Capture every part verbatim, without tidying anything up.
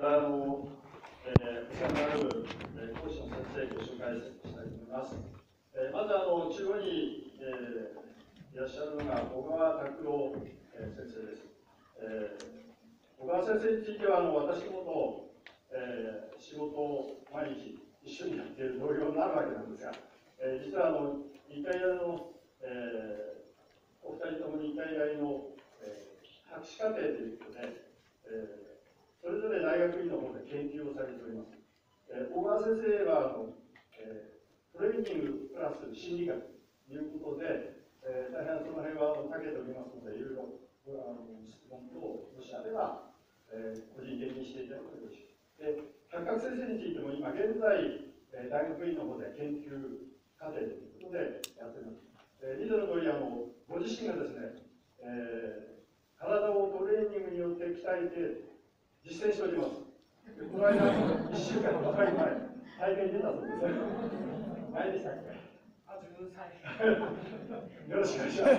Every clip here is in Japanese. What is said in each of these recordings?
あの、えー、お世話になる、えー、講師の先生をご紹介したいと思います。えー、まずあの中央に、えー、いらっしゃるのが小川拓郎、えー、先生です。えー、小川先生についてはあの私どもと、えー、仕事を毎日一緒にやっている同僚になるわけなんですが、えー、実はあの日体大の、えー、お二人とも日体大の、えー、博士課程ということで、えーそれぞれ大学院の方で研究をされております。えー、小川先生はあの、えー、トレーニングプラス心理学ということで、えー、大変その辺は長けておりますので、いろいろあの質問等もしあれば、えー、個人的にしていただくとよろしい。で、八角先生についても今現在、えー、大学院の方で研究課程ということでやっております。えー、以前の通りあのご自身がですね、えー、体をトレーニングによって鍛えて実践しております。この間、いっしゅうかん、若い前、大会に出たそうです。何でしたっけ？ あ、じゅうさい。 よろしくお願いします。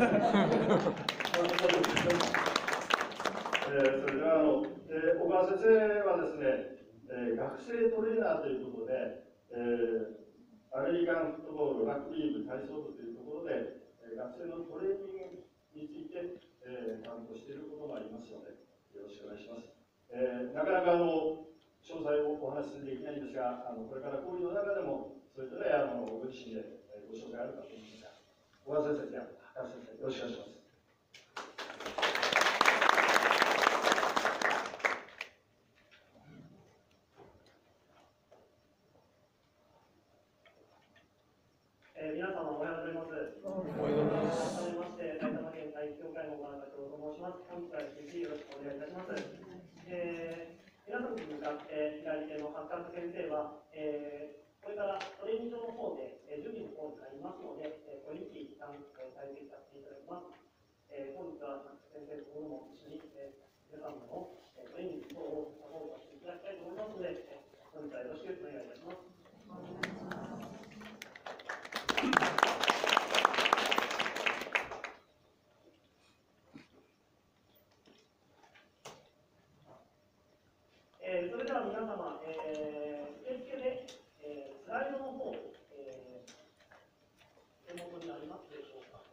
えー、それではあの、えー、小川先生はですね、えー、学生トレーナーということで、えー、アメリカンフットボール、ラグビー部、体操部というところで、えー、学生のトレーニングについて、えー、担当していることもありますので、よろしくお願いします。えー、なかなかあの詳細をお話しできないんですが、あのこれから講義の中でもそれぞれあのご自身でご紹介あるかと思いますが、小川先生、高橋先生、よろしくお願いします。 えー、皆様おはようございます。おはようございます。改めまして埼玉県体育協会の小川拓郎と申します。本日は引き続きよろしくお願いいたします。えー、皆様に向かって左手の八角先生は、えー、これからトレーニング場の方で、えー、準備の方になりますので、えー、これに一旦、えー、再生させていただきます。えー、本日は八角先生とも一緒に、えー、皆様の、えー、トレーニング等をサポートしていただきたいと思いますので、えー、本日はよろしくお願いいたします。えー、それでは皆様、えー、受付で、えー、スライドの方、えー、手元にありますでしょうか。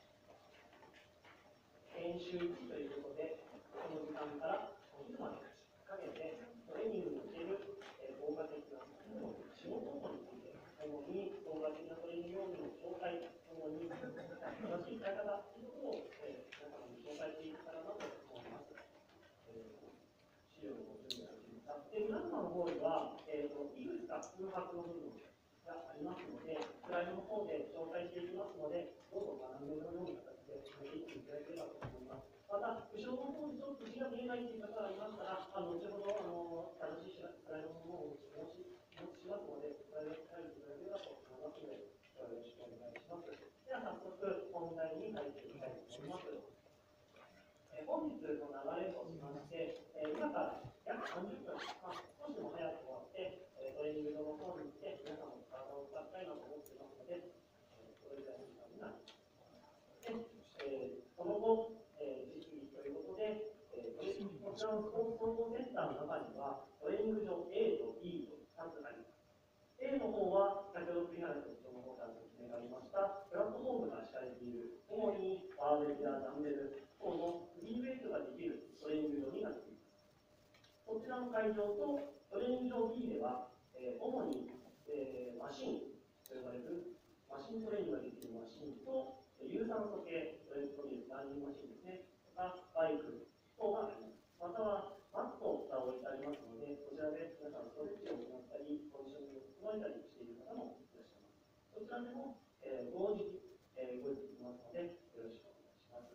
研修いちということで、この時間からいつまでかけてトレーニングにおける、えー、効果的な仕事法について、主に効果的なトレーニング用具の紹介、主に正しい使い方ということを、えー、皆様に紹介していけたらなと思います。えー、資料のご準備ができました。で、皆様の方には、えーと、いくつか空白の部分がありますので、スライドの方で紹介していきますので、どうぞ学んでのような形で進めていっていただければと思います。また、後ろの方にちょっと字が見えないという方がいましたら、あの後ほどあの正しいスライドの方をお持ちしますので、スライドに書いていただければと思いますので、よろしくお願いします。では、早速、本題に入っていきたいと思います。えー、本日の流れとしまして、えー、今から約さんじゅっぷん、まあ、少しでも早く終わって、えー、トレーニング場の方に行って、皆様の体を使いたいなと思っていますので、えー、それぐらいの時間になります。で、えー、その後、えー、実技ということで、えー、こちらのスポーツ総合センターの中には、トレーニング場 A と B とふたつあります。A の方は、先ほど栗原局長の方から説明がありました、プラットフォームが敷かれている、主にバーベルやダンベル等のフリーウェイトができるトレーニング場になっています。こちらの会場とトレーニング場 B では、えー、主に、えー、マシンと呼ばれるマシントレーニングができるマシンと、有酸素系というランニングマシンですね、がバイク等があります。またはマットが置いてありますので、こちらで皆さんストレッチを行ったり、コンディショニングを整えたりしている方もいらっしゃいます。そちらでも、えー、同時に、えー、ご用意できますので、よろしくお願いします。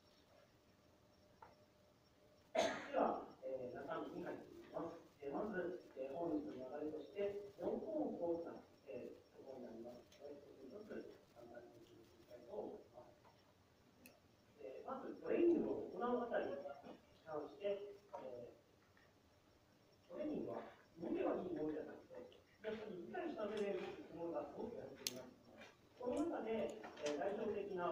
では、えー、中身に入っていきます。えー、まず、えー、本日の流れとして、よん項目大きな、えー、ところになりますので、一つ一つ簡単に聞いていきたいと思います。えー、まず、トレーニングを行うあたりに関して、えー、トレーニングは動けばいいものではなくて、やっぱり理解した上で動くものがすごくやっています。この中で、えー、代表的な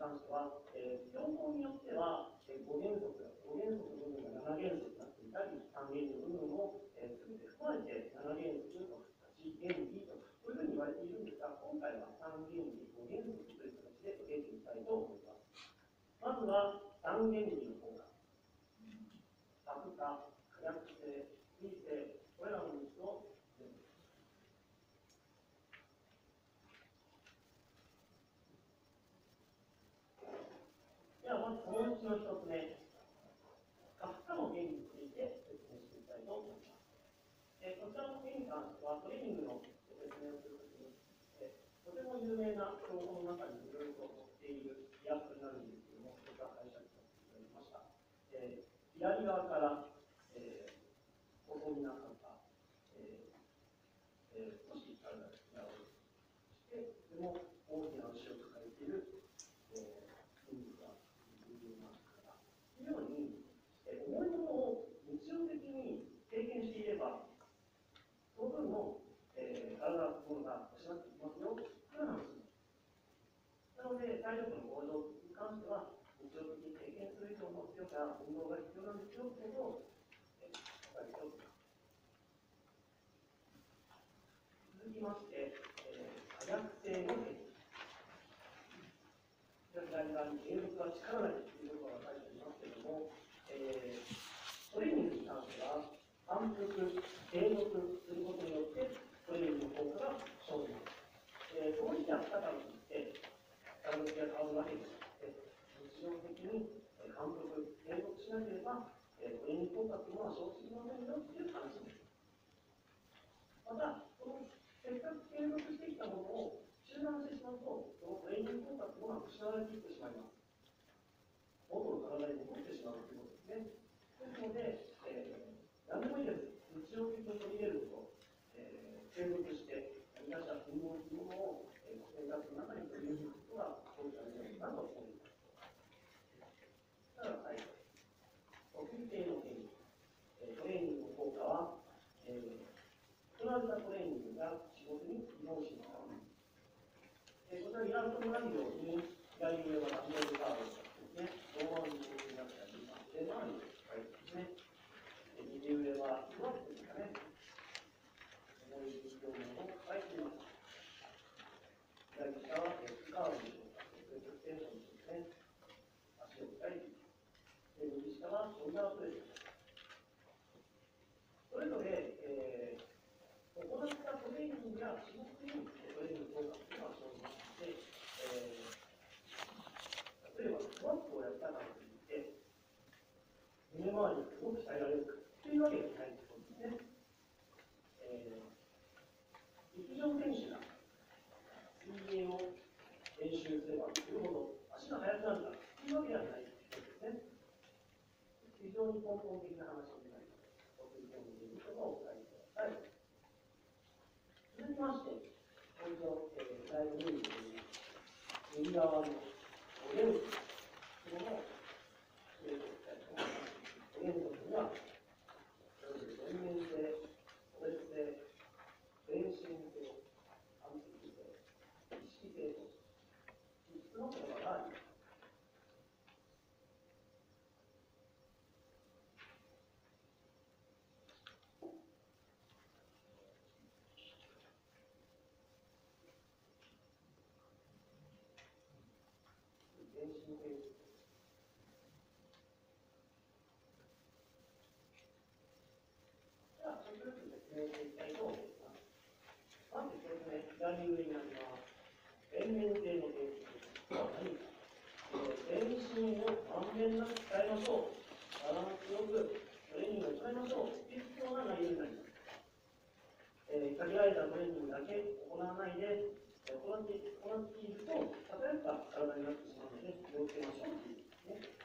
関しては、えー、標高によっては、えー、ご原則、ご原則の部分がなな原則になっていたり、さん原則の部分も、えー、全て含まれてなな原則とはち原理とこういうふうに言われているんですが、今回はさん原理、ご原則という形で受けていきたいと思います。まずはさん原理の効果。悪化、可逆性、水性、これらのみっつを全部。では、まずそのうちのひとつめ、可負荷の原理について説明していきたいと思います。えー、こちらの件に関しては、トレーニングの説明をするときに、えー、とても有名な標本の中にいろいろと載っているイラストになるんですけども、僕が会社にさせていただきました。えー、左側から、えー、細身な方、えーえー、少し体が違う。そして、とても大きな牛を抱えている、えー、筋肉がいるような方。というように、えー、重いものを日常的に経験していれば、その分の、えー、体のものが失っていきますよという話です。なので、体力の向上に関しては、日常的に経験する以上の強さ、運動が必要なんですよということを、えー、伝えておきます。続きまして、えー、可逆性の原理。左側に継続は力なりということが書いてありますけれども、えー、トレーニングに関しては、反復、継続することによって、トレーニングの効果が生じます。えー、その日やったからといって、体つきが変わるわけではなくて、日常的に反復、継続しなければ、えー、トレーニング効果というのは生じませんよという話です。また、このせっかく継続してきたものを中断してしまうと、そのトレーニング効果というのは失われていってしまいます。元の体に戻ってしまうということですね。ですので、えー、何でもいいです。日常的に取り入れること、えー、継続して、何かしら運動というものを、えー、生活の中に取り入れることが大事なんじゃないかと思います。ただ、最後、呼吸系の原理、えー、トレーニングの効果は、えー、行われたトレーニングが仕事に依存します。えー、こちらイラストになるように、左上はダンベルカードですね、ローマンになったり、で、周りですね。右上はスワップですかね。重い重量のものを書いています。左下はエスカーブでしょうか。エクステンションですね。足を鍛えています。で、右下はショルダープレスです。それぞれ、えー、行ったトレーニングや種目にトレーニング効果というのは生じますので、えー、例えばスワップをやったからといって、胸周りがすごく鍛えられるかというわけではないんですね。えー、陸上選手が水泳を練習すればするほど足が速くなるからというわけではないですね。非常に根本的な話になります。呼吸系の原理とかをお伝えください。続きまして、もう一度、えー、左の右側の原理というものを入れていきたいと思います。原理には、全面性、個別性、全身性、反復性、意識性とみっつの言葉があります。全身性です。では、ちょっとずつ説明していきたいと思います。まずひとつめ、左上になります。全面性の原理とは何か。全身をまんべんなく使いましょう。バランスよくトレーニングを使いましょう。というような内容になります。えー、限られたトレーニングだけ行わないで、えー、行って、行っていると、偏った体になってしまうので、気をつけましょうということですね。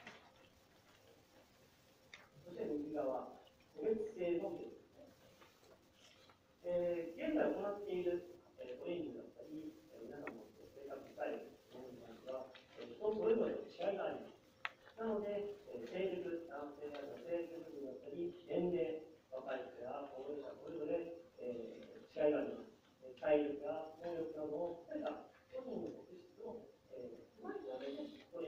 そして右側、個別性の原理ですね。えー、現在行っている、えー、トレーニングだったり、えー、皆さんの生活スタイルのものに関しては、えー、人それぞれ違いがあります。なので、えー、成熟、男性や女性という部分だったり、年齢、若い人や高齢者、それぞれ、えー、違いがあります。体力や能力などを含めた個人の特質を、えー、うまい調べでト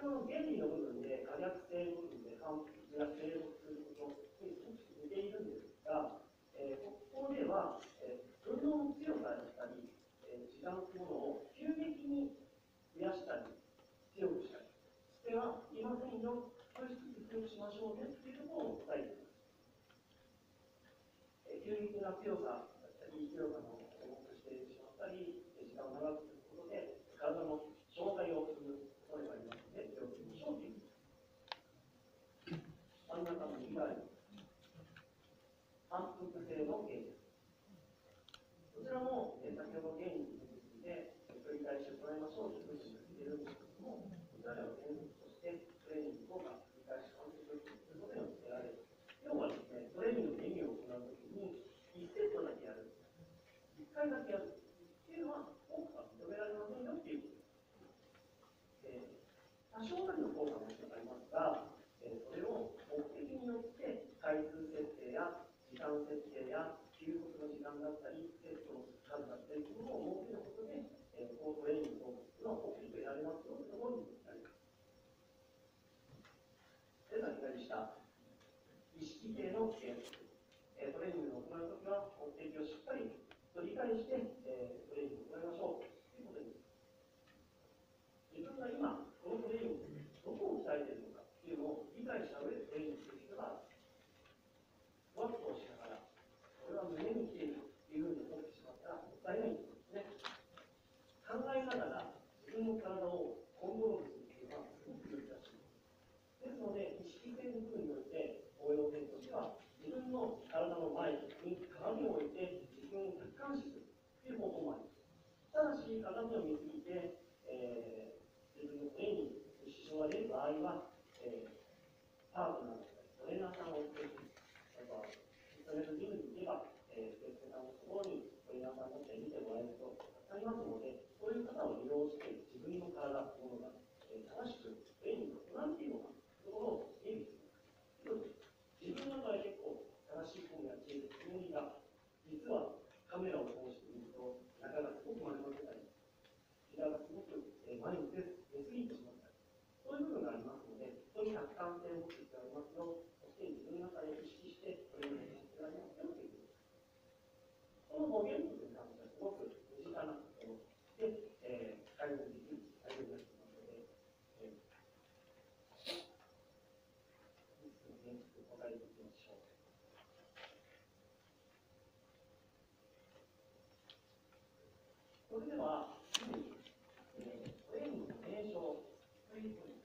の原理の部分で、可逆性の部分で反復が継続することに少し似ているんですが、えー、ここでは、えー、運動の強さだったり、えー、時間というものを急激に増やしたり、強くしたりしてはいませんよ、少しずつ強くしましょうねということを伝えています。えー、急激な強さだったり、強さの重くしてしまったり、時間を長くすることで、体の障害をする恐れがありますので、気をつけましょうという。真ん中の右側に反復性の原理です。こちらも、えー、先ほど原理について繰り返し行いましょうというふうに言っているんですけれども、こちらでは原則としてトレーニングを繰り返し反復するということによってられる。要はですね、トレーニングの意味を行うときにいちセットだけやる、いっかいだけやるっていうのは効果が認められませんよっていうことです。えー、多少なりの効果ももちろんありますが、えー、それを目的によって回数設定や時間設定や休息の時間だったり、セットの数だったりというものを設けることで、えー、こうトレーニングをするのは大きく得られますよというところになります。では、左下、意識性の原則。えー、トレーニングを行うときは、目的をしっかりと理解して、えー、トレーニングを行いましょうということです。自分が今、このトレーニング、どこを鍛えているのかというのを理解した上でトレーニングする必要がある。ふわっとしながら、これは胸に来ているというふうに思ってしまったらもったいないんですね。考えながら自分の体をコントロールするというのはすごく難しい。ですので、意識性の部分において応用点としては、自分の体の前に鏡を置いて自分を客観視するという方法もあります。ただし、鏡を見すぎて、えー、自分のトレーニングに支障が出る場合は、えー、パートナーだったり、トレーナーさんを置いて、例えば、フィットネスジムに行けば、えー、先生さんのところにトレーナーさんたちが見てもらえるとありますので、そういう方を利用して、自分の体というものが、えー、正しくトレーニングを行っているのかというところを整理する。自分の中で結構正しい方をやっているつもりが、実はカメラを通してみると、中がすごく丸まってたり、膝がすごく前に出すぎてしまったり、そういう部分がありますので、そういう客観性を持つ必要がありますよ。そして自分の中で意識して、それをやる必要がありますよということです。この語源という感じがすごく身近なところで、えー、改善できる内容になっていますので、えー、いつも原則を答えていきましょう。それでは、すでに、えー、トレーニングの名称というふうに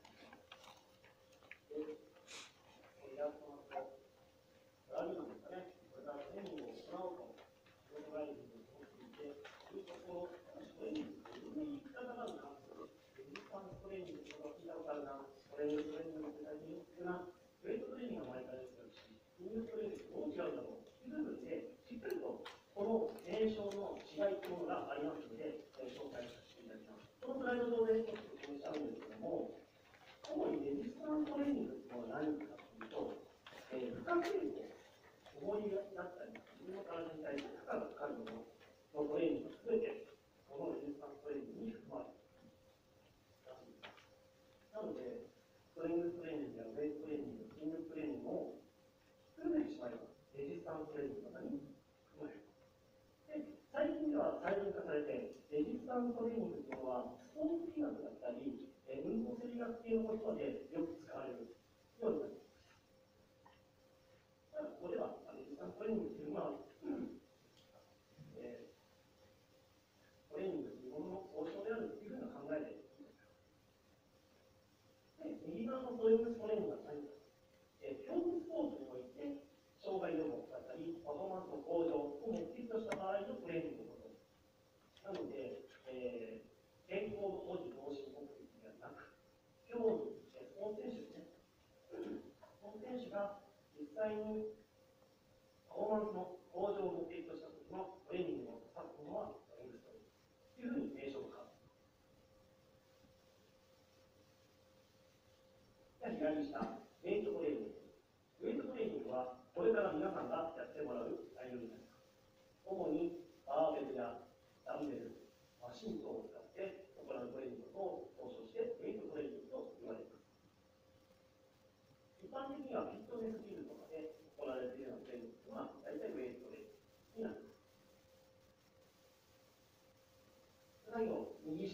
やってますと、あるいはですかね、これからトレーニングを行おうと、仕事帰りに思っていて、いるところ、トレーニングってどういう言い方なのか、レジスタンストレーニングとか聞いたことあるな、トレーニングトレーニングって最近よく聞くな、ウェイトトレーニングが前からですし、筋力トレーニングとどう違うんだろうという部分で、しっかりとこの名称の違いというものがありますので、えー、紹介させていただきます。このスライド上でちょっと説明したんですけども、主にレジスタンストレーニングというのは何かというと、えー、負荷傾向、重りだったり、自分の体に対して負荷がかかるもののトレーニングがすべて、このレジスタンストレーニングに含まれています。なので、ストレングストレーニングやウェイトトレーニング、筋力トレーニングを含めてしまえば、レジスタンストレーニングの中に含まれる。で、最近では細分化されて、レジスタンストレーニングというのは、スポーツ医学だったり、えー、運動生理学系の言葉でよく使われるようになります。ここでは、レジスタンストレーニングというのは、えー、トレーニングというものの総称であるというふうな考えでいいです。で、右側のストレングストレーニングは何か、えー、競技スポーツにおいて、障害予防だったり、パフォーマンスの向上を目的とした場合のトレーニングのことです。なので、えー、健康の保持、増進目的ではなく、競技、スポーツ選手ですね。スポーツ選手が実際にパフォーマンスの向上を目的とした時のトレーニングを指すものはトレーニングストレーニングというふうに名称が変わる。左下、ウェイトトレーニング。ウェイトトレーニングはこれから皆さんがやってもらう内容になります。主にバーベルやダンベル、マシン等を使って行うトレーニングを総称してウェイトトレーニングと言われます。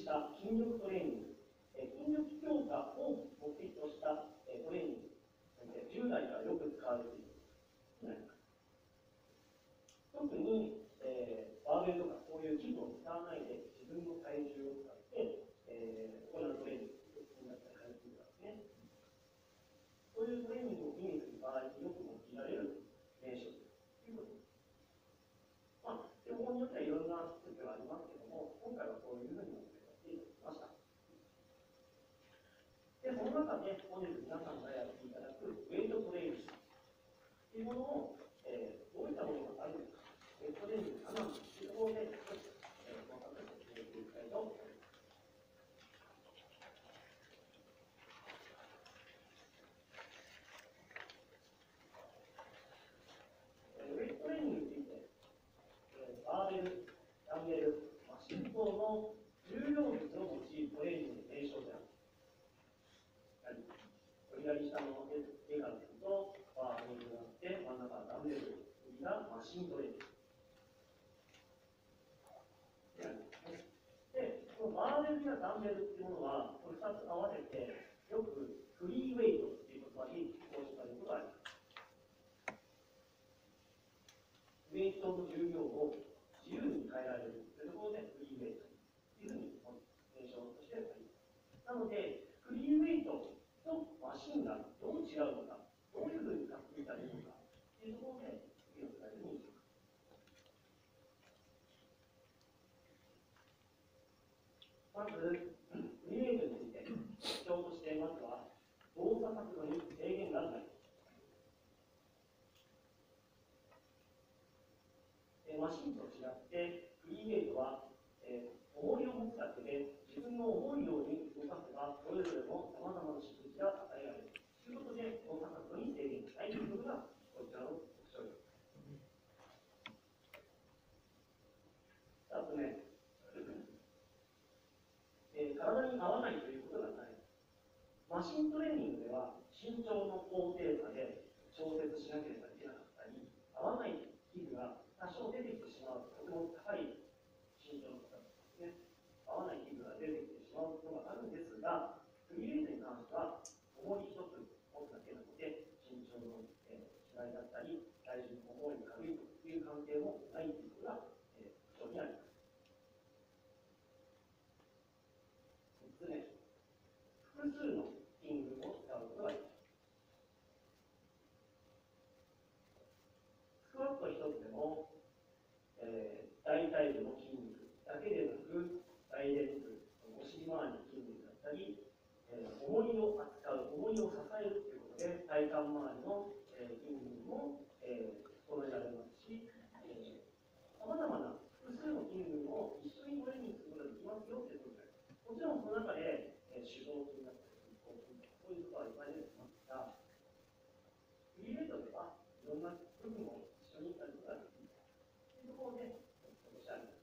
した筋力トレーニング、え筋力強化を目的とした、えトレーニング、じゅう代からよく使われている。特に、えー、バーベルとかこういう器具を使わないで自分の体重を使って、えー、行うトレーニングになったりするんですね。そういうトレーニングを意味する場合によく用いられる名称ということです。まあ、手法によってはいろんな説がありますけども、今回はこういうふうに持ってきました。で、その中で本日皆さんがやっていただくウェイトトレーニングというものを、えー、どういったものがあるのか、ウェイトトレーニングが何なのかというところで、えー、細かく説明していきたいと思います。ウェイトトレーニングについて、えー、バーベル、ダンベル、マシン等の重量物を用いるトレーニングの名称である。左下の絵から見ると、バーベルがあって、真ん中はダンベル、右がマシントレーニング。で、このバーベルやダンベルっていうものは、これふたつ合わせて、よくフリーウェイトっていう言葉に講じられることがあります。ウェイトの重量を自由に変えられるというところで、フリーウェイトというふうに名称としてあります。なので、フリーウェイトとマシンがどう違うのか、どういうふうに使っていたらいいのかというところで、議論されるにします。まず、フリーウェイトについて、特徴として、まずは、動作角度に制限がない。マシンと違って、フリーウェイトは、えー、重りを持つだけで、自分の思うように動かせば、それぞれのさまざまな指示が与えられる。ということで、動作角度に制限がないということが、こちらの特徴です。ふたつめ、えー、体に合わないということがない。マシントレーニングでは、身長の高低差で調節しなければいけなかったり、合わない器具が多少出てきてしまう、とても高い身長の方ですね、合わない器具が出てきてしまうことがあるんですが、フリーウェイトに関しては、重り一つ持つだけなので、身長の、えー、違いだったり、体重の重い軽いという関係もないということが、えー、特徴になります。みっつめ、複数の筋群を使うことができます。スクワット一つでも、えー、大腿部の筋肉だけでなく、大臀部、お尻周りの筋肉だったり、えー、重りを扱う、重りを支えるということで、体幹周りの、えー、筋肉も、えー、整えられますし、さまざまな複数の筋群を一緒にトレーニングすることができますよということです。もちろんその中で、えー、主導筋だったり、こういうことはいっぱい出てきますが、フリーウェイトではいろんな部分を一緒にやることができるというところで、おっしゃる。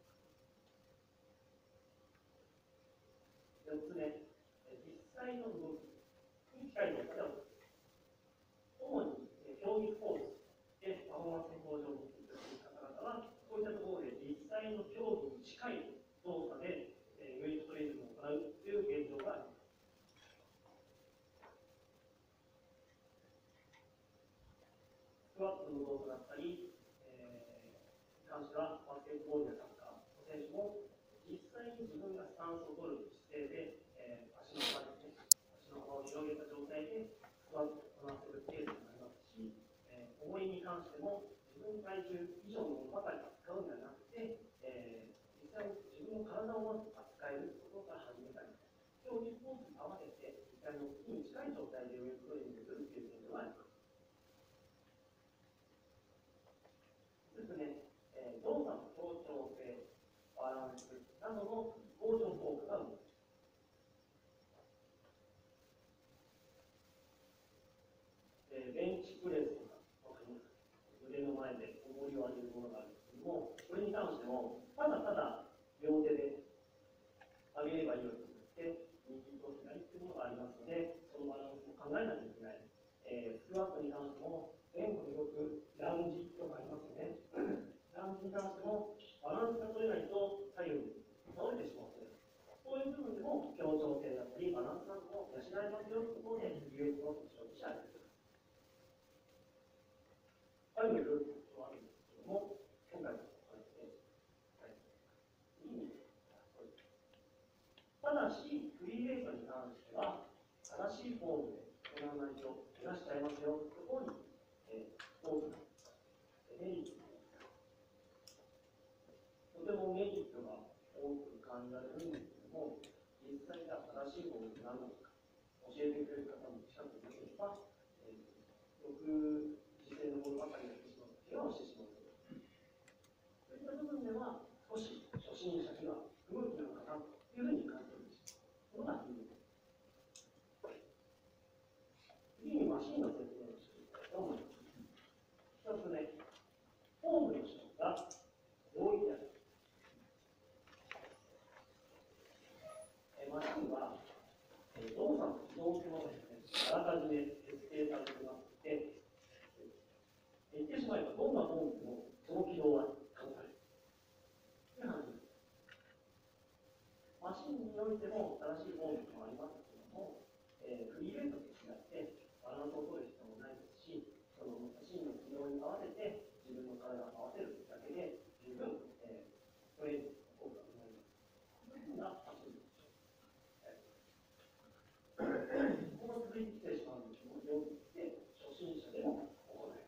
よっつめ、実際の動きに機械の方を主に競技スポーツでパフォーマンス向上を目的とする方々は、こういったところで実際の競技に近い動作でウェイトトレーニングを行うという現状があります。スクワットの動作だったり、えー、に関してはバスケットボールやサッカーの選手も実際に自分がスタンスを取る姿勢で、えー、足の幅ですね、足の幅を広げた状態でスクワットを行っているケースがありますし、えー、重りに関しても自分の体重以上のものばかり扱うんではなくて、えー、実際に自分の体をまず扱えるところから始めたり、競技スポーツに合わせて実際のに近い状態でウェイトトレーニングするという現状があります。ですね、えー、動作の協調性、バランスなどの向上効果が生まれます。えー、ベンチプレスとかわかりますか？腕の前で重りを上げるものがあるんですけども、これに関しても、ただただ両手で上げればいいわけじゃなくて、右と左というものがありますので、そのバランスも考えなきゃいけない。えー、スクワットに関しても、前後でよくランジとかありますよね。ランジに関しても、バランスが取れないと左右に倒れてしまうので、そういう部調性だったり、バランス感も養いますよということで、フリーウェイトの特徴としてあります。他にもいろいろ特徴あるんですけども、今回のお話で、はい、次に、ただし、フリーウェイトに関しては、正しいフォームで行わないと怪我しちゃいますよというところに、えー、大きなメリットがあります。とてもメリットが多く感じられるんですけども、実際じゃあ正しいフォームって何なのか教えてくれる方も近くにいれば、えー、僕、実践のものばかりやってしまうと怪我をしてしまうと。そういった部分では、少し初心者には不向きなのかなというふうに感じるんです。このが理由です。次にマシンの説明をしていきたいと思います。一つ目、フォームの種類が同意である。マシンは、えー、動作の機動というものがですね、あらかじめ設定されていまして、言ってしまえばどんなフォームでもその機動は可能される。という話です。マシンにおいても正しいフォームもありますけれども、えー、フリーウェイトと違ってバランスを取る必要もないですし、そのマシンの機能に合わせて自分の体を合わせるだけで十分、えー、トレーニングの効果になります。というふうなマシンです。ここが続いてきてしまうんですけども、よって初心者でも行える。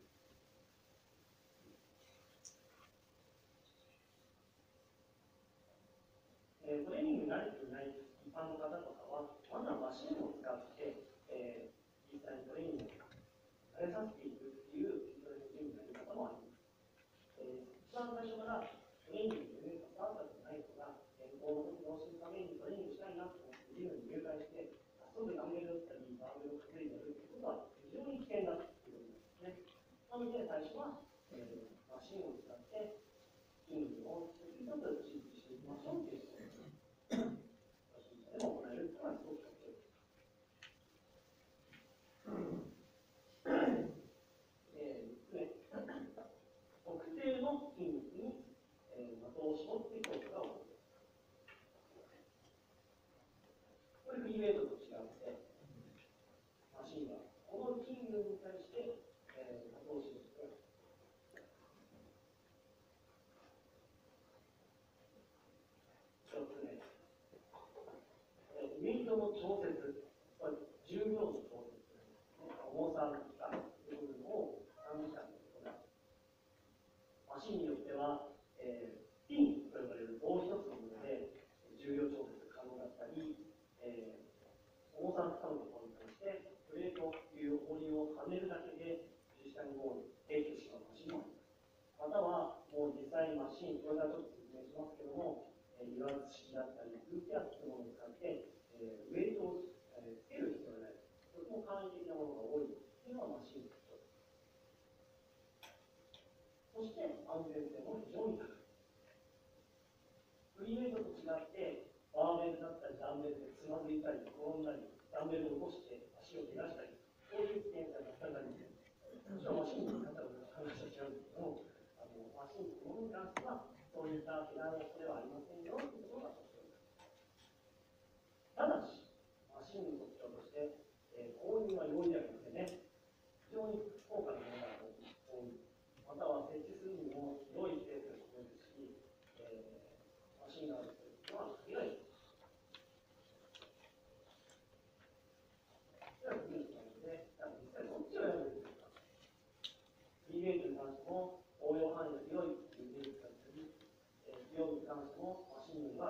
えー、トレーニングに慣れていない一般の方とかは、まずはマシンを使って、えー、実際にトレーニングを慣れさせていくっていうトレーニングのやり方もあります。えー、一番最初からトレーニングに関わったことない人が、健康の脳心ためにトレーニングしたいなと思ってジムに入会して、すぐダンベルだったり、バーベルを担いでやるということは非常に危険だということですね。なので、最初は、えー、マシンを使って筋肉を一つ一つ刺激していきましょうということです。初心者でも行えるというのはすごく特徴です。えー、特定の筋肉に、えー、的を絞っていくことが多いです。これフリーウェイトと違って、マシンはこの筋群に対して、えー、的を絞っていく。一つ目、えー、ウェイトの調節、これ重量の調節、重さの期間という部分を短時間で行う。マシンによっては、えー、ピンと呼ばれる棒一つのもので重量調節可能だったり、えー、重さのつかむところに対してプレートという重りをはめるだけで実際にもう提供しまうマシンもあります。またはもう実際にマシン、これからちょっと説明しますけども、えー、油圧式だったり空気圧というものを使って、えー、ウェイトを、えー、つける必要がない。とても簡易的なものが多いというのはマシンです。そして安全性も非常に高い。フリーウェイトと違って、バーベルだったりダンベルでつまずいたり、転んだり、ダンベルを起こして足を怪我したり、そういう危険性が全くありません。もちろんマシンに関しては話は違うんですけども、あのマシンのものに関しては、そういった怪我の恐れはありませんよということが特徴です。ただし、マシンの特徴として、えー、購入は容易ではありませんね。非常に高価なものが多い。または設置するにも広いスペースが必要ですし、えー、マシンがあるというのは限られています。では次に行きますので、実際どっちを選ぶべきですか。フリーウェイトに関しても応用範囲が広いというメリットがあったり、えー、費用に関してもマシンよりは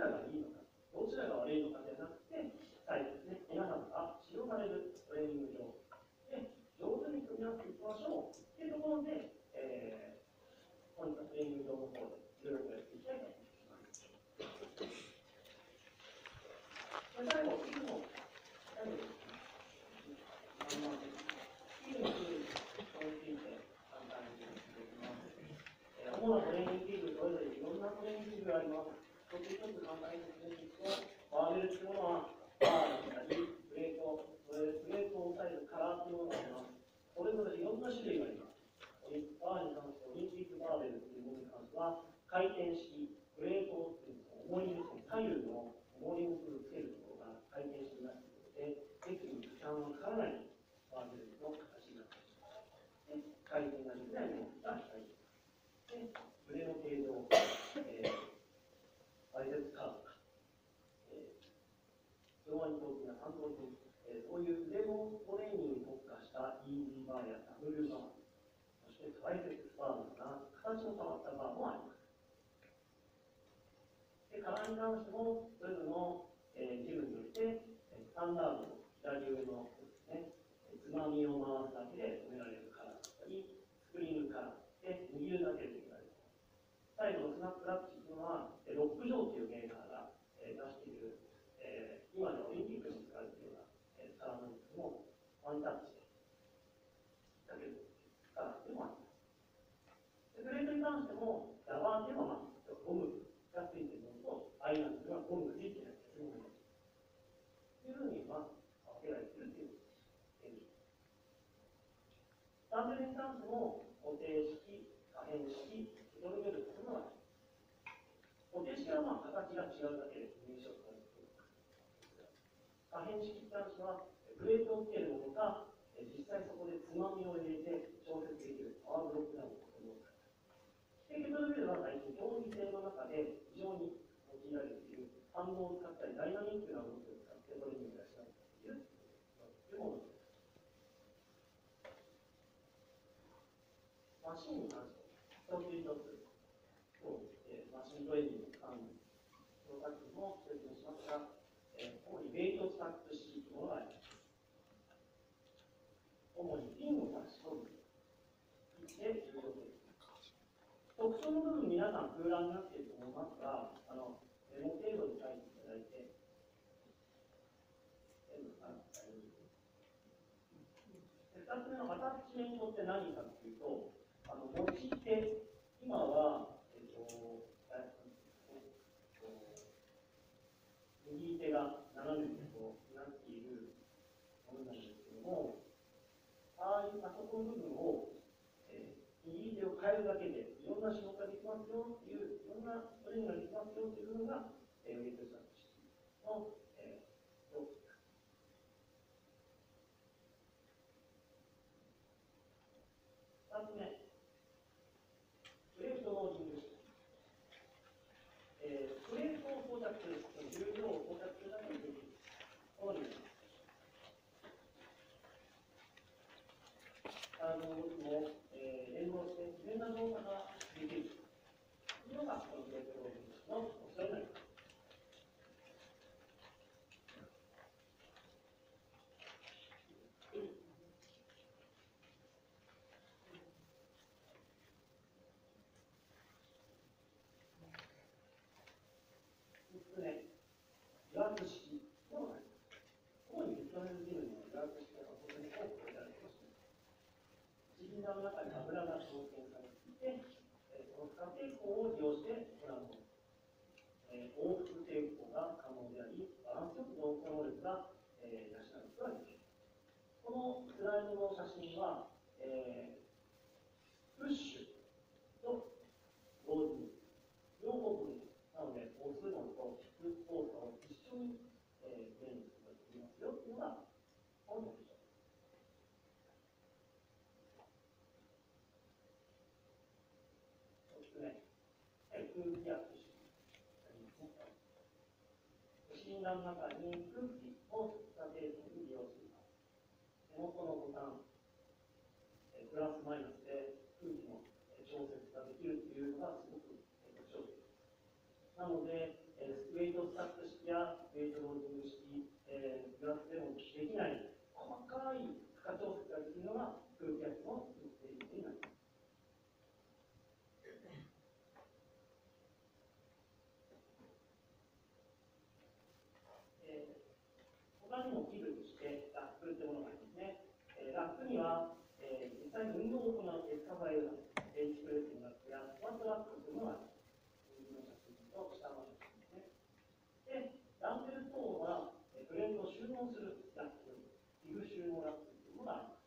らがいいのか、どちらが悪いのかではなくて、最後ですね、皆さんが使用されるトレーニング上で、上手に組み合わせていきましょうというところで、えー、本日はトレーニング上の方でいろいろとやっていきたいと思います。で最後、次の、最後ですね、あの、次のについて簡単に説明します。えー、主なトレーニング器具、それぞれいろんなトレーニング器具があります。一つ一つ簡単に説明していくと、バーベルというものは、バーだったり、プレート、プレートを押さえるカラーというものがあります。それぞれいろんな種類があります。バーに関してオリンピックバーベルというものに関しては、回転式、プレートという重りですね、左右の重りをつけるところが回転式になっているので、適宜負担がかからないバーベルの形になっています。で、回転ができないものが控えています。で、腕の形状、えー、バイセプスカーブか、えー、上腕頭筋や三頭筋、えー、そういう腕のトレーニングに特化したイージーバーやダブルバー、そしてトライセプスバーのような形の変わったバーもあります。で、カラーに関しても、それぞれの、えー、ジムによって、スタンダードの左上のですね、つまみを回すだけで止められるカラーだったり、スプリングカラーで握るだけで止められる。最後のスナップラッチというのは、ロックジョーというメーカーが、えー、出している、えー、今のオリンピックに使われているような、えー、カラーなんですけども、ワンタッチでだけるカラーでもあります。で、プレートに関しても、ラバーっていうのは、まあ、ゴムがついているのと、アイアンというのはゴムがついていないというものです。というふうに、まあ、分けられているという点です。ダンベルに関しても、固定式、可変式、ケトルベルというのがあります。固定式はまあ形が違うだけで名称となっています。可変式に関しては、プレートをつけるものが、実際そこでつまみを入れて調節できるパワーブロックダウンというものがあります。で、ケトルベルは最近競技性の中で非常に用いられている反動を使ったりダイナミックな動きを使ってトレーニングがしなくているというものです。マシンに関して、一つ一つを、えー、マシントレーニングの管理、そのさっきも説明しましたが、えー、主にベイトスタック式というものがあります。主にピンを差し込む、ピッで重量計。特徴の部分、皆さん空欄になっていると思いますが、あのメモ程度に書いていただいて、ふたつめのアタッチメントって何かというと、あの持ち手、今は、えっと、右手が斜めにこうなっているものなんですけども、ああいうあそこの部分を、えー、右手を変えるだけでいろんな種目ができますよっていう、いろんなトレーニングができますよっていう部分が、えー、ウェイトスタック式の、えー、ロック。ふたつめ、プレートローディング式。えー、プレートを装着する、重量を装着するだけでできる。このように体の動きも、えー、連動して自然な動作ができるというのがこのプレートローディング式の特徴になります。みっつめ、リラックス式となります。主にフィットネスジムにはリラックス式がとても多く取られています。心臓の中に油が送検されていて、えー、その不可抵抗を利用して行うもの。えー、往復抵抗が可能であり、バランスよく動向能力が、えー、養うことができる。このスライドの写真は、えー、プッシュとローディング、両方ともなので、押すのと引く動作を一緒に、えー、トレーニングすることができますよというのが、この特徴。ひとつめ、空気圧縮。診断の中に空気を吸った程度に利用しています。手元のボタン、プラスマイナスで空気の調節ができるというのがすごく特徴的です。なので、スウェイトスタック式やウェイトローディング式、えー、グラフでもできない細かい負荷調節ができるのが空気圧の測定になります。えー、他にも器具としてラップというものがありますね。えー、ラップには、えー、実際に運動を行うエスカファイルラップ、エイチプレスのラップやスワットラップというものがあります。右の写真と下の写真ですね。で、ダンベル等はフレームを収納するラップ、器具収納ラップというものがあります。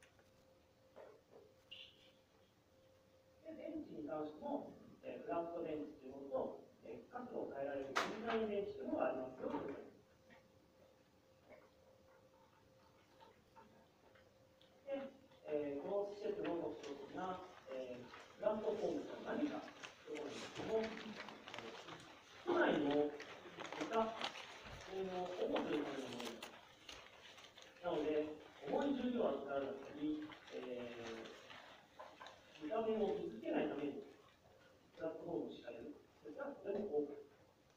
で、電池に関しても、えー、フラット電池というものと、えー、角度を変えられるインライン電池というものがありますよということです。で、えー、この施設の特徴的な、えー、プラットフォームとは何かということですけども、室内の床の重というためのものです。なので、重い重量を扱うだったり、えー、床面を傷つけないために、プラットフォームを敷かれる。それがとても多く。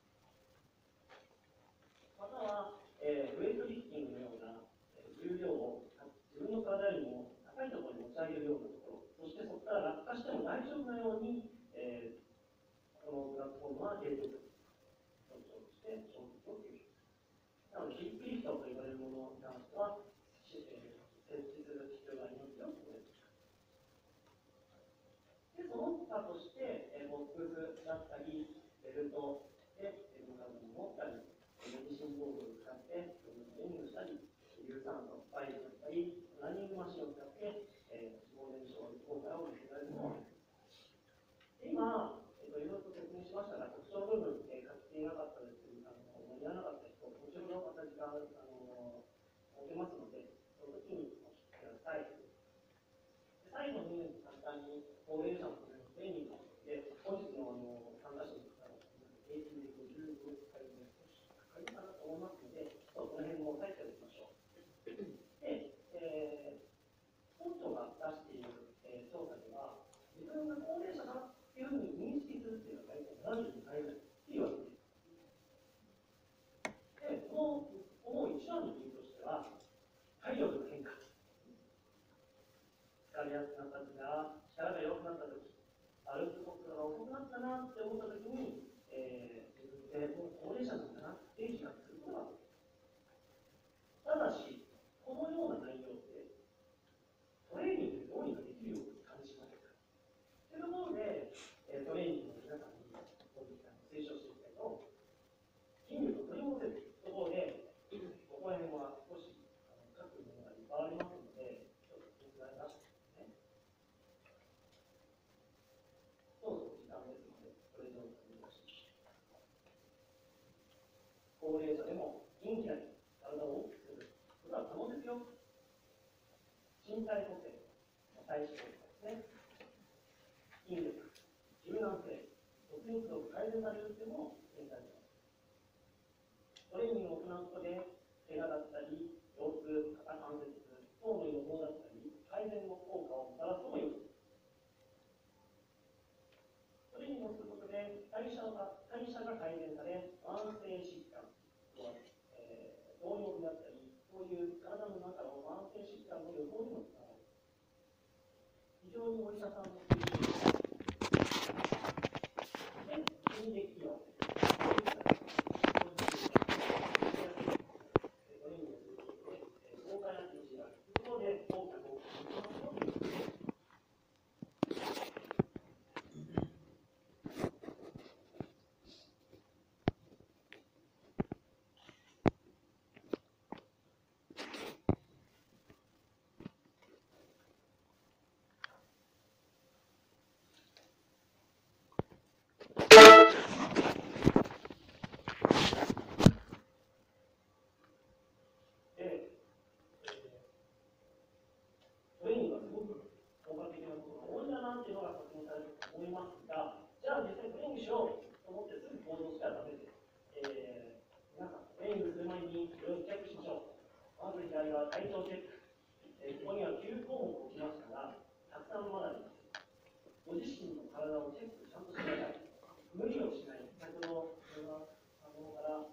または、えー、ウェイトリフティングのような、えー、重量を自分の体よりも高いところに持ち上げるようなところ、そしてそこから落下しても大丈夫なように、えー、このプラットフォームは形成する。特徴として衝撃を吸収。なので、ヒップリフトと呼ばれるものに関しては、設置する必要がありますよということです。で、その他として、えー、ボックスだったり、ベルトで、えー、体を持ったり、メディシンボールを使って、トレーニングしたり、有酸素、スパイクだったり、ランニングマシンを使って、えー、脂肪燃焼効果を見せられるものです。今、えー、といろいろと説明しましたが、特徴部分、えー、書けていなかったですけど、あの間に合わなかった人、後ほどまた時間、あの設けますので、その時にお聞きください。最後に簡単に高齢者のためのトレーニングで、本日のあの参加者の方々、平均でごじゅうごかいめ少し高いかなと思いますので、ちょっとこの辺も押さえておきましょう。で、えー、本庁が出している、えー、調査では、自分が高齢者だっていうふうに認識するっていうのは大体ななじゅうにかいぐらいっていうわけです。で、この主に一番の理由としては、体力の変化。疲れやすくなった時や力が弱くなった時、歩くことが遅くなったなって思った時に、えー、自分でもう高齢者なんだなっていう気がすることがある。ただし、このような内容ってトレーニングでどうにかできるように感じませんかというところで、えー、トレーニングの皆さんに推奨していきたいと、筋力を取り戻せるところで、ここら辺は少し書くものがいっぱいありますので、ちょっと手伝い出してどうぞ時間ですので、それぞれお願いします。高齢者でも元気なり、体を大きくすることは可能ですよ。身体補正、体脂肪ですね。筋力、柔軟性、骨密度が改善されるというのも現在です。トレーニングを行うことで、怪我だったり、腰痛、肩関節等の予防だったり、改善の効果をもたらすとも言う。トレーニングをすることで代謝が代謝が改善され、慢性疾患、えー、糖尿病だったり、そういう体の中の慢性疾患の予防にもつながる。非常にお医者さんの推奨で、筋力機能、トレーニングをすることで、豪快な気持ちになるということで、大きな効果を得ますよということです。体調チェック、えー、ここにはきゅうこうもく置きましたが、たくさんまだあります。ご自身の体をチェックちゃんとしなさい。無理をしない。先ほど、これは、あのから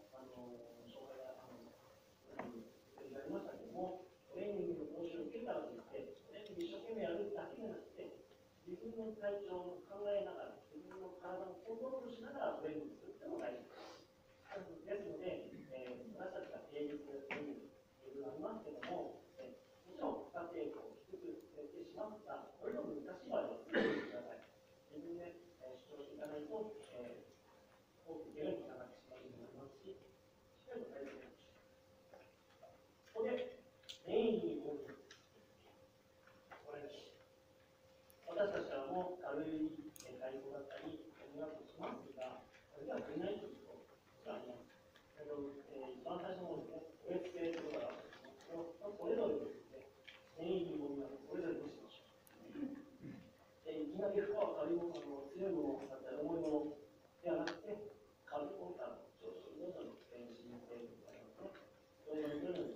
には足りないということがあります。あのえー、一番最初のですね、おやつ性ということがあるんですけども、それぞれですね、変異にもみなそれぞれどうしましょう。えー、いきなり負荷は軽いもの、強いものだったり重いものではなくて、軽いものから上昇徐々に変身性というのがありますね。それぞれ徐々に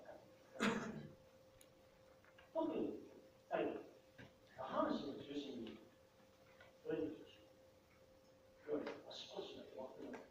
特に最後、下半身を中心にトレーニングしましょう。要は足腰が弱くなる。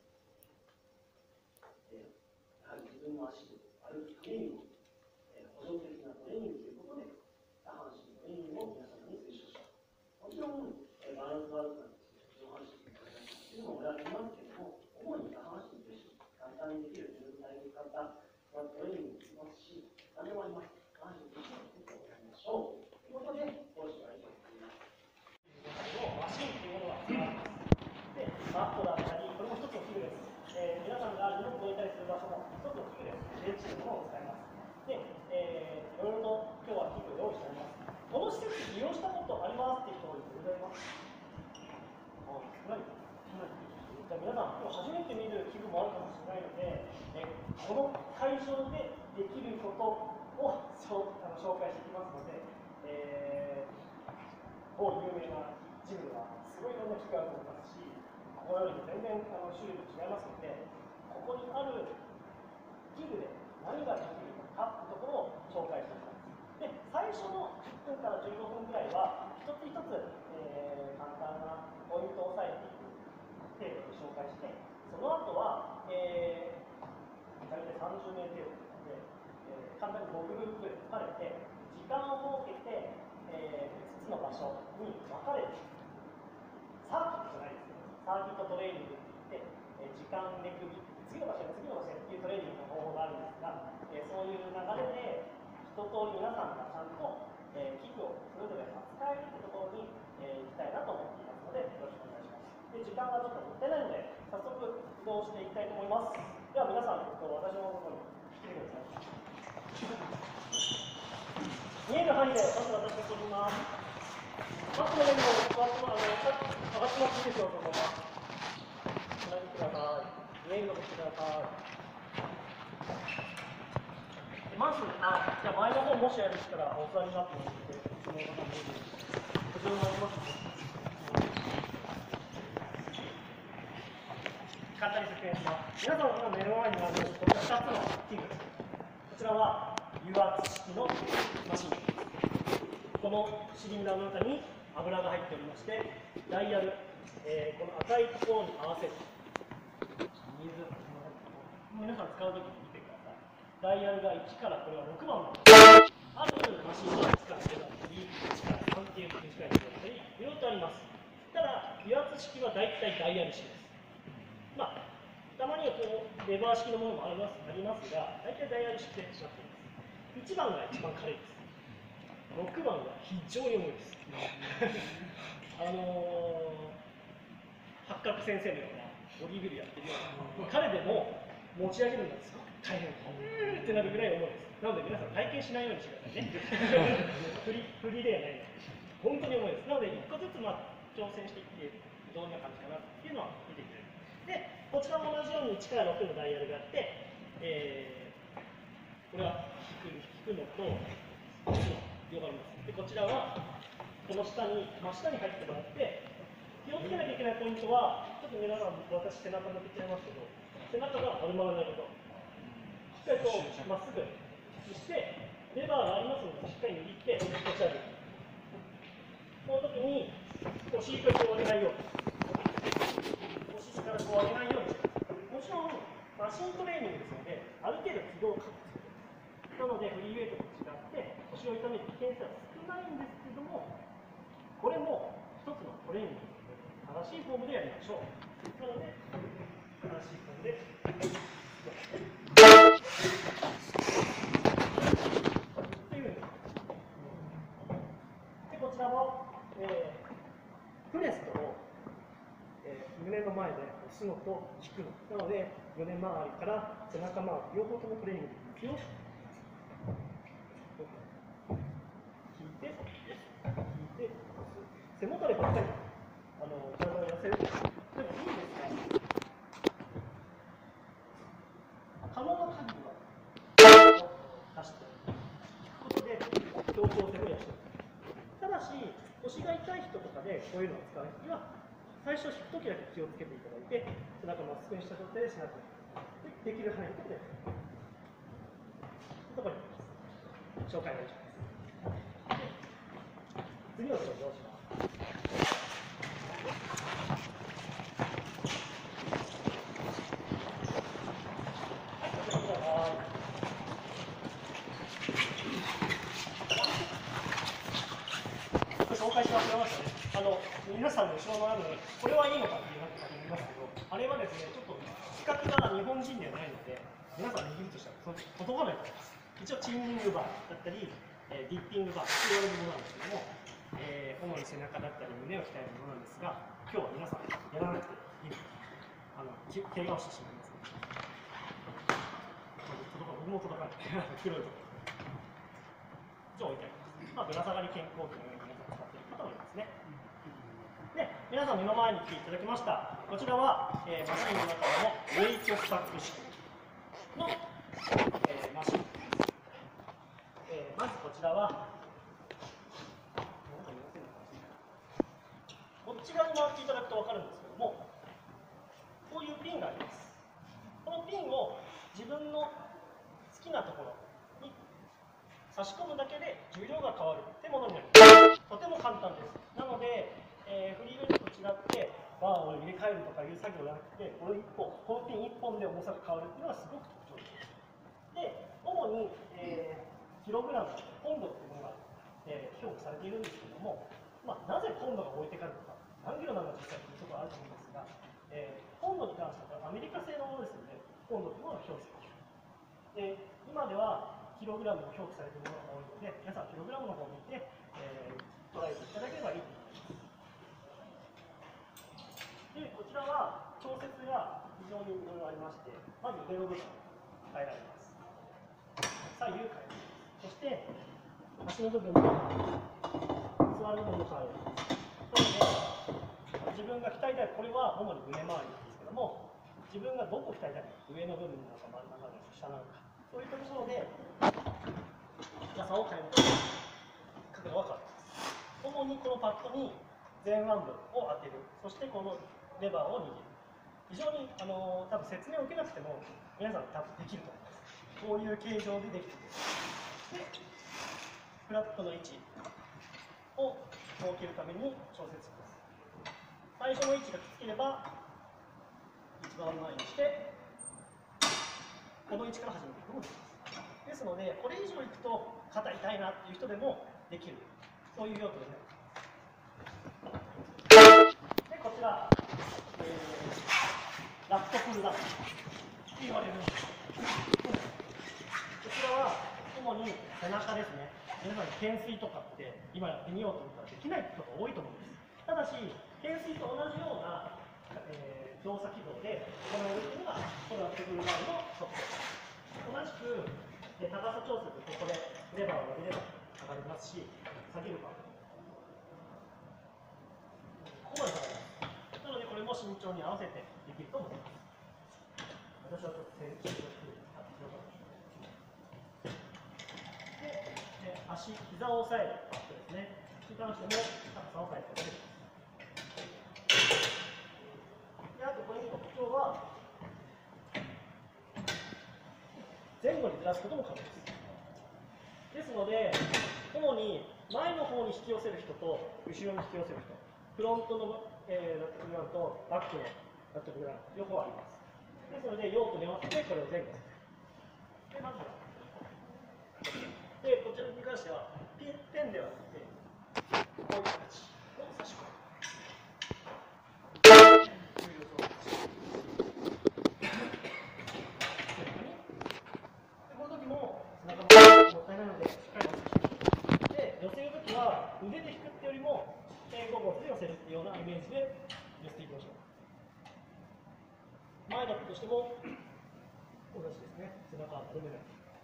やはり自分の足で歩くためにも、えー、補助的なトレーニングということで、下半身のトレーニングを皆様に推奨します。もちろん、えー、バランスが悪くなって上半身のトレーニングというのも俺はありますけれども、主に下半身と一緒に簡単にできる自分の体力型トレーニングもできますし、何でもあります。下半身と一緒にやりましょう。ということで、講師がいいと思います。マシンというものが使われます。で、バットだったり、これも一つの器具です。えー、皆さんが荷物を置いたりする場所も一つの器具です。電池というものを使います。で、えー、いろいろと今日は器具を用意しております。この施設利用したことありますっていう人がいらっしゃいます。あ、少ない。じゃあ皆さん、今日初めて見る器具もあるかもしれないので、えこの会場でできることをそうあの紹介していきますので、えー、某有名なジムではすごいいろんな器具があると思いますし、ここよりも全然あの種類も違いますので、ここにある器具で何ができるのかというところを紹介していきます。で、最初のじゅっぷんからじゅうごふんぐらいは、一つ一つ、えー、簡単なポイントを押さえていく程度で紹介して、その後は、えー、大体さんじゅうめい程度で、えー、簡単にごグループで分かれて、時間を設けて、えー、いつつの場所に分かれる。サーキットじゃないですね。サーキットトレーニングって言って、えー、時間で区切って、次の場所に次の場所にっていうトレーニングの方法があるんですが、えー、そういう流れで、一通り皆さんがちゃんと、えー、器具をそれぞれ扱えるというところに、えー、行きたいなと思っていますので、よろしくお願いします。で、時間がちょっともったいないので、早速移動していきたいと思います。では皆さん、私のところに来てください。見える範囲でまず私が取ります。マックの上にも座っても、あの、上がってもらっていいでしょうか、ここは。つないでください。見えるのをしてください。まず、あ、じゃあ前の方もしあれしたらお座りになってもらって、こちらの方にこちらになりますね。簡単に説明します。皆さんの目の前にあるこのふたつの器具。こちらは油圧式のマシン。このシリンダーの中に油が入っておりまして、ダイヤル、えー、この赤いところに合わせる。水、皆さん使うときに見てください。ダイヤルがいちからこれはろくばんまで。あるマシンがいちかられだったり、いちからさんっていう短いのだったり、いろいろとあります。ただ、油圧式は大体ダイヤル式です。まあ、たまにはこうレバー式のものもありますありますが、大体ダイヤル式でなっています。いちばんが一番軽いです。ろくばんが非常に重いです。あのー、八角先生のようなボディビルやってるような彼でも持ち上げるのがすごく大変うーってなるぐらい重いです。なので皆さん体験しないようにしてくださいね。振り振りではないので本当に重いです。なのでいっこずつまあ挑戦していってどんな感じかなっていうのは見てくれる。で、こちらも同じようにいちからろくのダイヤルがあって、えー、これは引くのとこっちの両方あります。で、こちらはこの下に真下に入ってもらって、気をつけなきゃいけないポイントは、ちょっと皆さん、私、背中抜けちゃいますけど、背中が丸まらないこと。しっかりとまっすぐそして、レバーがありますので、しっかり握って持ち上げる。この時に、お尻からこう上げないように。お尻からこう上げないようにしてもちろん、マシントレーニングですので、ある程度軌道を確保する。なので、フリーウェイトと違って、腰を痛める危険性は少ないんですけども、これも一つのトレーニングですので、正しいフォームでやりましょう。なので、正しいフォームで。で、こちらも、えー、プレストを、えー、胸の前で押すのと引くの。なので、胸周りから背中周り、両方ともトレーニングできるよ。引いて、引いて、背もたればっかりあの体を痩せる。でもいいですね。 で、こういうのを使うときは、最初引くときだけ気をつけていただいて、背中まっすぐにした状態で背中をで、できる範囲でここに紹介が以上です。次の章をどうします。紹介し忘れましたね。あの皆さんの後ろのあるこれはいいのかっていうなって思いますけど、あれはですね、ちょっと比較が日本人ではないので、皆さん握るとしたら届かないと思います。一応チンニングバーだったり、えー、ディッピングバーと言われるものなんですけども、えー、主に背中だったり胸を鍛えるものなんですが、今日は皆さんやらなくていい。あの怪我をしてしまいます、ね。僕も届かない。黒いところ。じゃあ置いてあります。まあ、ぶら下がり健康器のように皆さん使っている方もいますね。で、皆さん目の前に来ていただきました。こちらは、えー、マシンの中でもウェイトスタック式の、えー、マシンです。えー、まずこちらは、こっち側に回っていただくと分かるんですけども、こういうピンがあります。このピンを自分の好きなところに差し込むだけで重量が変わるってものになります。とても簡単です。なので、えー、フリーウェイトと違ってバーを入れ替えるとかいう作業じゃなくて、このいっぽん、このピンいっぽんで重さが変わるっていうのがすごく特徴です。で、主に、えー、キログラム、ポンドっていうものが、えー、表記されているんですけども、まあ、なぜポンドが置いてかれるのか、何キロなのか実際というところがあると思うんですが、えー、ポンドに関してはアメリカ製のものですので、ポンドというものが表記されている。で、今ではキログラムを表記されているものが多いので、皆さんキログラムの方を見て、えー、捉えていただければいいと思います。で、こちらは調節が非常にいろいろありまして、まず腕の部分変えられます。左右変えられます。そして足の部分も座る部分も変えられます。なので、自分が鍛えたい、これは主に胸周りなんですけども、自分がどこを鍛えたいか、上の部分なのか真ん中なのか下なのか、そういったところで長さを変えると角度が変わります。主にこのパッドに前腕部を当てる、そしてこのレバーを握る。非常にあの多分説明を受けなくても皆さん多分できると思います。こういう形状でできている。で、フラットの位置を設けるために調節します。最初の位置がきつければ一番前にして、この位置から始めていくこともできます。ですので、これ以上いくと肩痛いなっていう人でもできる、そういう用途になります。で、こちら、えー、ラットプルダウンと言われるんです。こちらは主に背中ですね。皆さん懸垂とかって今やってみようと思ったらできない人が多いと思うんです。ただし、懸垂と同じような、えー、動作軌道で行えるというのがこのラットプルダウンの特徴です。同じく、えー、高さ調節、ここでレバーを上げれば上がりますし、下げるか。ここまで下がります。なので、これも慎重に合わせてできると思います。私はちょっと整理してで、えー、足、膝を押さえるパッドですね。に関しても高さを変えてくれる。で、あとこれの特徴は、前後にずらすことも可能です。ですので、主に前の方に引き寄せる人と後ろに引き寄せる人、フロントの、えー、ラットプルダウンとバックのラットプルダウン、両方あります。ですので、用途に合わせてこれを前後する。で、まずは。で、こちらに関しては、ピンペンではなくて、こういう形を差し込む。この時も背中ももったいないので、しっかりと差し込む。で、寄せる時は腕で引くってよりも、肩甲骨で寄せるっていうようなイメージで寄せていきましょう。前だったとしても、同じですね。背中は丸めない。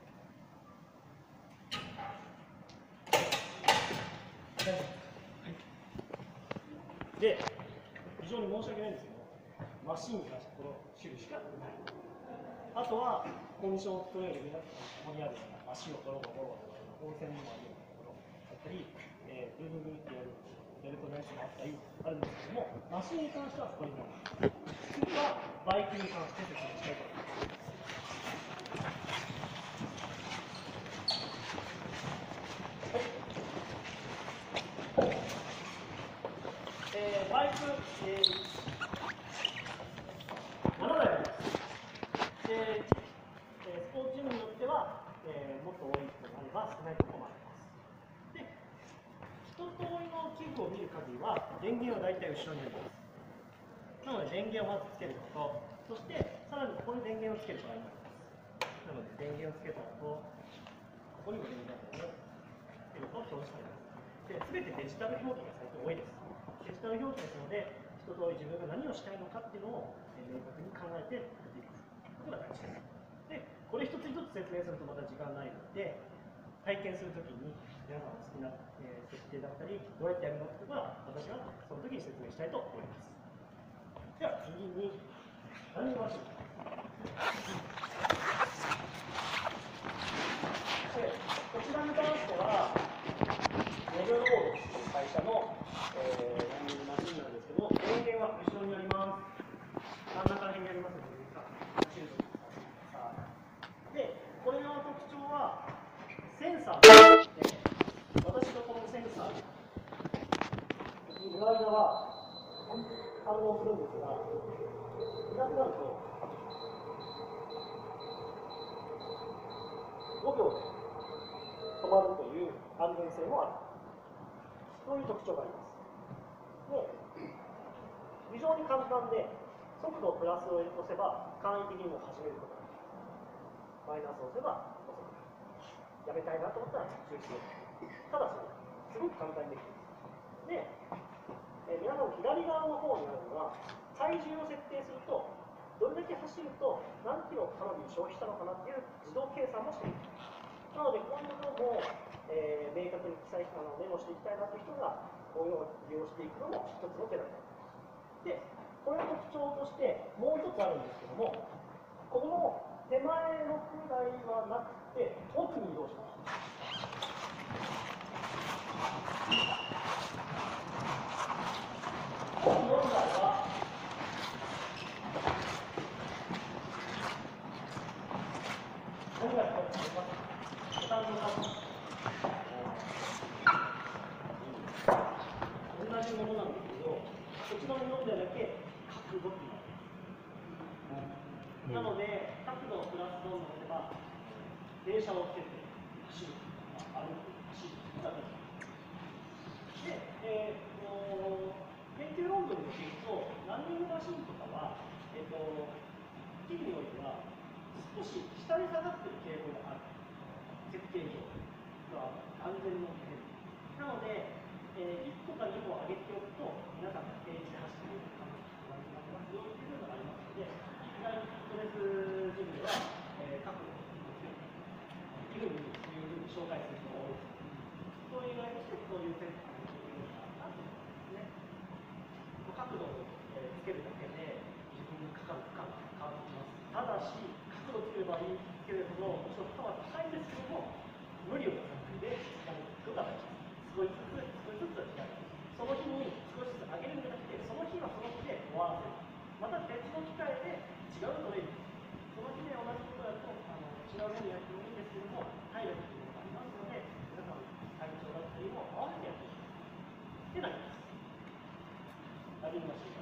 で、非常に申し訳ないんですけど、マシンに関してこの種類しかない。あとは、コンディションを整えるここにあるような足をゴロゴロゴロゴロ、温泉にもあるようなところだったり、えー、ブルブルってやるベルトのやつがあったりあるんですけども、マシンに関してはこれになります。次はバイクに関して説明したいと思います。えー、バイク、えー、ななだいあります。で、スポーツジムによっては、えー、もっと多いところもあれば少ないところもあります。で、一通りの器具を見る限りは電源は大体後ろにあります。なので電源をまずつけること、そしてさらにここに電源をつける場合になります。なので電源をつけた後、ここにも電源があるので、ということを表示されます。で、全てデジタル表記が最近多いです。デジタル表記ですので、一通り自分が何をしたいのかっていうのを明確に考えてやっていくことが大事です。で、これ一つ一つ説明するとまた時間ないので、体験するときに皆さんの好きな、えー、設定だったり、どうやってやるのかというのは、私はその時に説明したいと思います。では次に、ランニングマシン。で、こちらに関しては、メルロードという会社の、えー、ランニングマシンなんですけども、電源は後ろにあります。真ん中ら辺にありますので、で、これの特徴は、センサーで、私のこのセンサー、裏側は反応するんですが、いなくなると、ごびょうで止まるという安全性もある。そういう特徴があります。で、非常に簡単で、速度をプラスを押せば、簡易的にも始めることができます。マイナスを押せば遅くなる。やめたいなと思ったら中止を。ただし、すごく簡単にできる。で、えー、皆さんの左側の方にあるのは、体重を設定すると、どれだけ走ると何キロカロリー消費したのかなっていう自動計算もしている。なので、こういうところも、えー、明確に記載したのをメモしていきたいなという人が、こういうのを利用していくのも一つの手だと思います。で、これの特徴として、もう一つあるんですけども、この手前のくらいはなくて、奥に移動します。奥よんだいは、何が使っていますか？ボタンの数。同じものなんですけど、こちらのよんだいだけ角度ってなっています。なので、角度をプラスどんどん押せば、電車をつけて走る、歩く、走ることができます。で、えー、と研究論文によると、ランニングマシンとかは、えー、と機器においては、少し下に下がっている傾向がある。設計上、安全の点。なので、えー、いっこかにこ上げておくと、皆さんが平地で走っている可能性がありますよというのがありますので、意外にフィットネスジムでは、えー、角度というふうに紹介する人が多いです。そういう意味でそういうセンサーの有用があると思いますね。角度を、えー、つけるだけで自分にかかる負荷が変わってきます。ただし、角度をつければいいつけるほど、もちろん負荷は高いんですけども、無理をさせないでやることが大事です。少しずつ、少しずつ違う。その日に少しずつ上げるんじゃなくて、その日はその日で終わらせる。また別の機会で違うトレーニング。その日で同じことだと、あの違うようにやってもいいんですけども、体力というのがありますので、皆さん、体調だったりも合わせてやっていきます。ってなります。ランニングマシン。